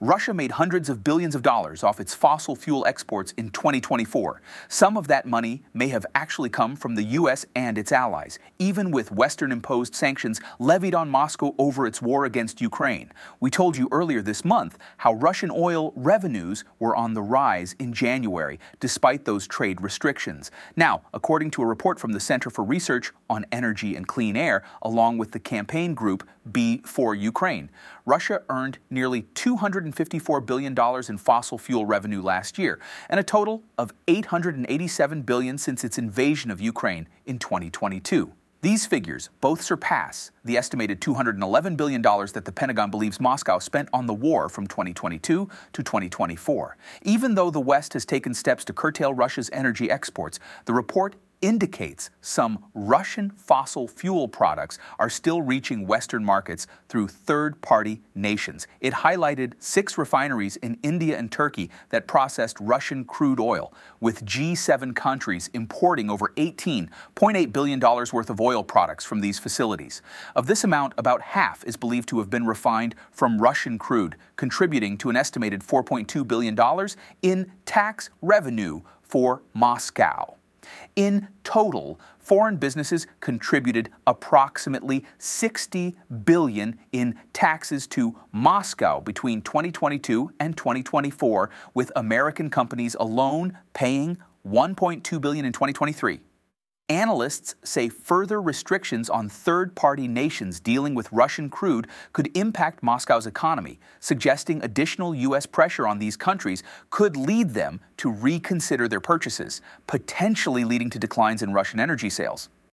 Russia made hundreds of billions of dollars off its fossil fuel exports in 2024. Some of that money may have actually come from the U.S. and its allies, even with Western-imposed sanctions levied on Moscow over its war against Ukraine. We told you earlier this month how Russian oil revenues were on the rise in January, despite those trade restrictions. Now, according to a report from the Center for Research on Energy and Clean Air, along with the campaign group B4 Ukraine, Russia earned nearly $254 billion in fossil fuel revenue last year, and a total of $887 billion since its invasion of Ukraine in 2022. These figures both surpass the estimated $211 billion that the Pentagon believes Moscow spent on the war from 2022 to 2024. Even though the West has taken steps to curtail Russia's energy exports, the report indicates some Russian fossil fuel products are still reaching Western markets through third-party nations. It highlighted 6 refineries in India and Turkey that processed Russian crude oil, with G7 countries importing over $18.8 billion worth of oil products from these facilities. Of this amount, about half is believed to have been refined from Russian crude, contributing to an estimated $4.2 billion in tax revenue for Moscow. In total, foreign businesses contributed approximately $60 billion in taxes to Moscow between 2022 and 2024, with American companies alone paying $1.2 billion in 2023. Analysts say further restrictions on third-party nations dealing with Russian crude could impact Moscow's economy, suggesting additional U.S. pressure on these countries could lead them to reconsider their purchases, potentially leading to declines in Russian energy sales.